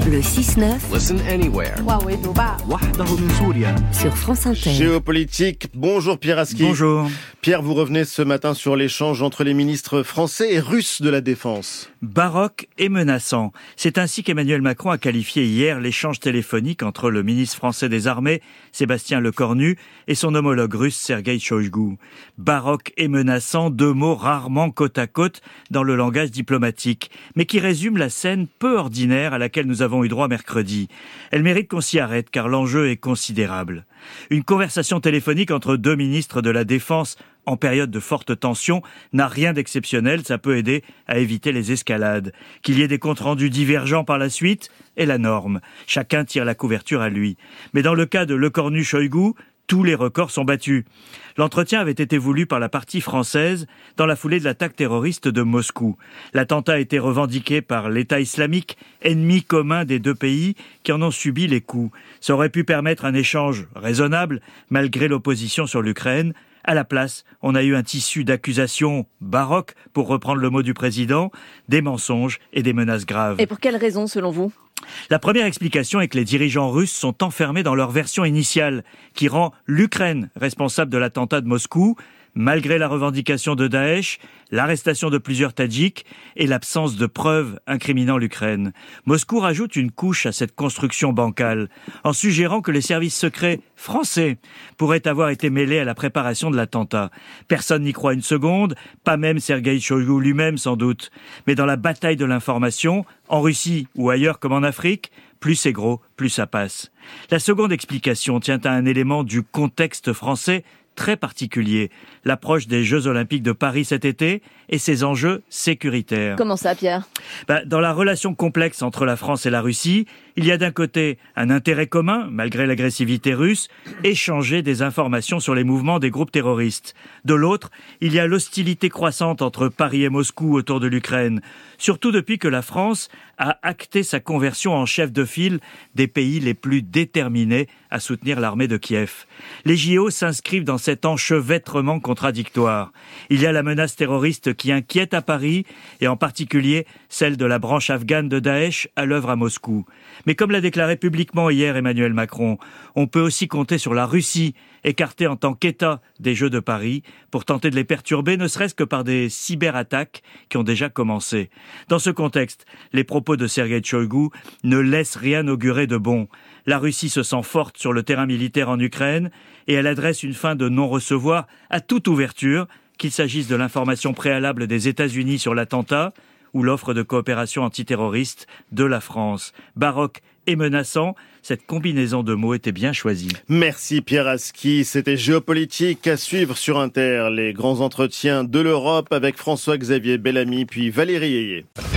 Le 6-9. Listen anywhere. Sur France Inter. Géopolitique, bonjour Pierre Aski. Bonjour. Pierre, vous revenez ce matin sur l'échange entre les ministres français et russes de la Défense. Baroque et menaçant. C'est ainsi qu'Emmanuel Macron a qualifié hier l'échange téléphonique entre le ministre français des Armées, Sébastien Lecornu, et son homologue russe, Sergueï Shoïgu. Baroque et menaçant, deux mots rarement côte à côte dans le langage diplomatique, mais qui résument la scène peu ordinaire à laquelle nous avons eu droit mercredi. Elle mérite qu'on s'y arrête car l'enjeu est considérable. Une conversation téléphonique entre deux ministres de la Défense en période de forte tension n'a rien d'exceptionnel, ça peut aider à éviter les escalades. Qu'il y ait des comptes rendus divergents par la suite est la norme. Chacun tire la couverture à lui. Mais dans le cas de Lecornu-Shoïgu, tous les records sont battus. L'entretien avait été voulu par la partie française dans la foulée de l'attaque terroriste de Moscou. L'attentat a été revendiqué par l'État islamique, ennemi commun des deux pays qui en ont subi les coups. Ça aurait pu permettre un échange raisonnable malgré l'opposition sur l'Ukraine. À la place, on a eu un tissu d'accusations baroques, pour reprendre le mot du président, des mensonges et des menaces graves. Et pour quelles raisons, selon vous ? La première explication est que les dirigeants russes sont enfermés dans leur version initiale, qui rend l'Ukraine responsable de l'attentat de Moscou, malgré la revendication de Daesh, l'arrestation de plusieurs Tadjiks et l'absence de preuves incriminant l'Ukraine. Moscou rajoute une couche à cette construction bancale, en suggérant que les services secrets français pourraient avoir été mêlés à la préparation de l'attentat. Personne n'y croit une seconde, pas même Sergueï Shoïgu lui-même sans doute. Mais dans la bataille de l'information, en Russie ou ailleurs comme en Afrique, plus c'est gros, plus ça passe. La seconde explication tient à un élément du contexte français très particulier, l'approche des Jeux Olympiques de Paris cet été et ses enjeux sécuritaires. Comment ça, Pierre ? Dans la relation complexe entre la France et la Russie, il y a d'un côté un intérêt commun, malgré l'agressivité russe, échanger des informations sur les mouvements des groupes terroristes. De l'autre, il y a l'hostilité croissante entre Paris et Moscou autour de l'Ukraine, surtout depuis que la France a acté sa conversion en chef de file des pays les plus déterminés à soutenir l'armée de Kiev. Les JO s'inscrivent dans cet enchevêtrement contradictoire. Il y a la menace terroriste qui inquiète à Paris, et en particulier celle de la branche afghane de Daesh à l'œuvre à Moscou. Mais comme l'a déclaré publiquement hier Emmanuel Macron, on peut aussi compter sur la Russie, écartée en tant qu'État des Jeux de Paris, pour tenter de les perturber, ne serait-ce que par des cyberattaques qui ont déjà commencé. Dans ce contexte, les propos de Sergueï Shoïgu ne laissent rien augurer de bon. La Russie se sent forte sur le terrain militaire en Ukraine et elle adresse une fin de non-recevoir à toute ouverture, qu'il s'agisse de l'information préalable des États-Unis sur l'attentat ou l'offre de coopération antiterroriste de la France. Baroque et menaçant, cette combinaison de mots était bien choisie. Merci Pierre Aski, c'était Géopolitique à suivre sur Inter, les grands entretiens de l'Europe avec François-Xavier Bellamy puis Valérie Ayé.